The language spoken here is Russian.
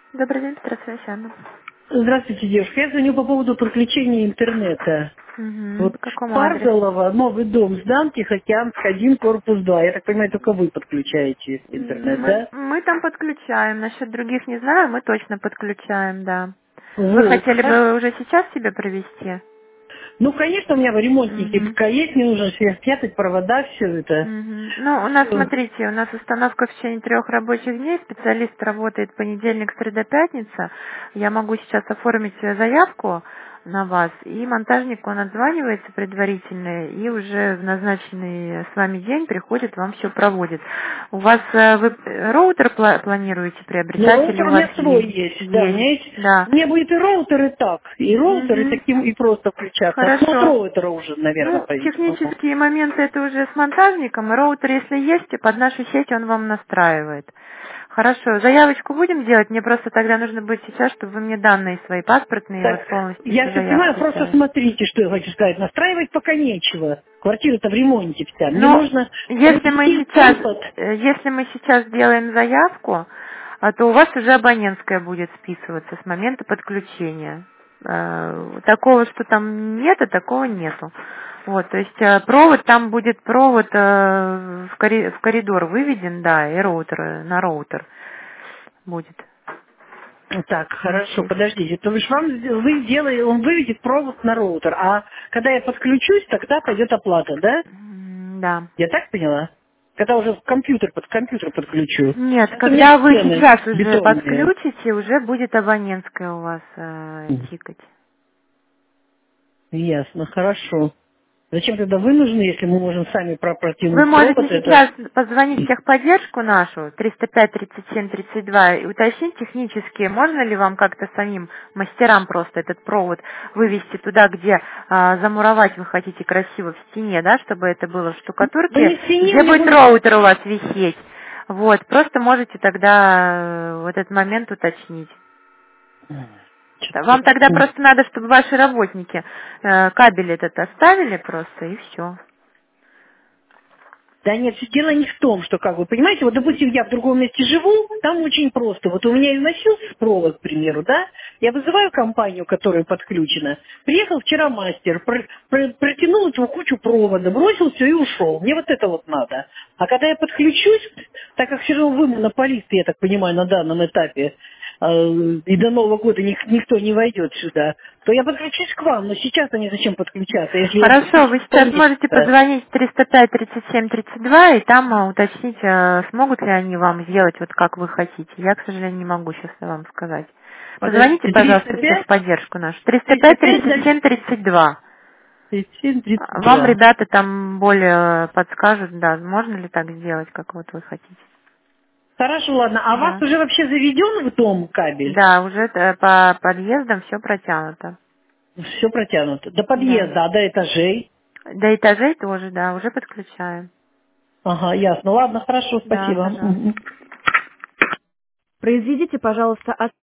Добрый день, здравствуйте, Анна. Здравствуйте, девушка. Я звоню по поводу подключения интернета. Угу. Вот По какому адресу? Парзалова, новый дом сдан, Тихоокеанск, 1, корпус 2. Я так понимаю, только вы подключаете интернет, Мы, да? мы там подключаем. Насчет других не знаю, мы точно подключаем, да. Вы Вот. хотели бы уже сейчас себе провести? Ну, конечно, у меня ремонтники Угу. пока есть, мне нужно сверхпятать, провода, все это. Мгм. Ну, у нас, смотрите, у нас установка в течение 3 рабочих дней. Специалист работает понедельник, среда, пятница. Я могу сейчас оформить заявку на вас, и монтажник, он отзванивается предварительно, и уже в назначенный с вами день приходит, вам все проводит. У вас, вы роутер планируете Ну, приобретать или роутер у у вас меня свой есть? есть, да, у Есть, меня есть. да. У меня будет и роутер, и так. И роутер, и Мгм. таким, и просто включаться. Ну, от Хорошо. роутера уже, наверное, Ну, по-видимому. технические моменты это уже с монтажником, и роутер, если есть, и под нашу сеть он вам настраивает. Хорошо, заявочку будем делать? Мне просто тогда нужно будет сейчас, чтобы вы мне данные свои паспортные Так, вот полностью я всю все понимаю, заявку просто сделали. смотрите, что я хочу сказать. Настраивать пока нечего. Квартира-то в ремонте вся. Мне Но нужно если мы провести сейчас, провод. если мы сейчас делаем заявку, то у вас уже абонентская будет списываться с момента подключения. Такого, что там нет, такого нету. Вот, то есть провод, там будет провод в коридор выведен, да, и роутер, на роутер будет Так, хорошо, висеть. подождите. То бишь вы делаете, он выведет провод на роутер, а когда я подключусь, тогда пойдет оплата, да? Да. Я так поняла? Когда уже под компьютер подключу. Нет, Сейчас у меня когда вы стены сейчас уже бетонные. подключите, уже будет абонентская у вас тикать. Ясно, хорошо. Зачем тогда вы нужны, если мы можем сами Вы протянуть можете провод? Это сейчас позвонить в техподдержку нашу, 305 37 32, и уточнить технически, можно ли вам как-то самим мастерам просто этот провод вывести туда, где замуровать вы хотите красиво в стене, да, чтобы это было в да штукатурке, не в стене, у где меня будет будет. роутер у вас висеть. Вот, просто можете тогда вот этот момент уточнить. Вам тогда Что-то просто надо, чтобы ваши работники кабель этот оставили просто, и все. Да нет, дело не в том, что как вы понимаете, вот допустим, я в другом месте живу, там очень просто. Вот у меня износился провод, к примеру, да, я вызываю компанию, которая подключена. Приехал вчера мастер, протянул эту кучу провода, бросил все и ушел. Мне вот это вот надо. А когда я подключусь, так как все равно вы монополисты, я так понимаю, на данном этапе, и до Нового года никто не войдет сюда, то я подключусь к вам. Но сейчас они зачем подключаться, если я Хорошо, вы сейчас можете полмесяца? позвонить в 305 37 32 и там уточнить, смогут ли они вам сделать вот как вы хотите. Я, к сожалению, не могу сейчас вам сказать. Позвоните, Подождите, пожалуйста, в 305, техподдержку нашу. 305 305, 37 32. 37, Вам 32. ребята там более подскажут, да, можно ли так сделать, как вот вы хотите. Хорошо, ладно. А у вас Да. уже вообще заведен в дом кабель? Да, уже по подъездам все протянуто. Все протянуто. До Да. подъезда, а до этажей? До этажей тоже, да, уже подключаем. Ага, ясно. Ладно, хорошо, Да, спасибо. пожалуйста. Мгм. Произведите, пожалуйста,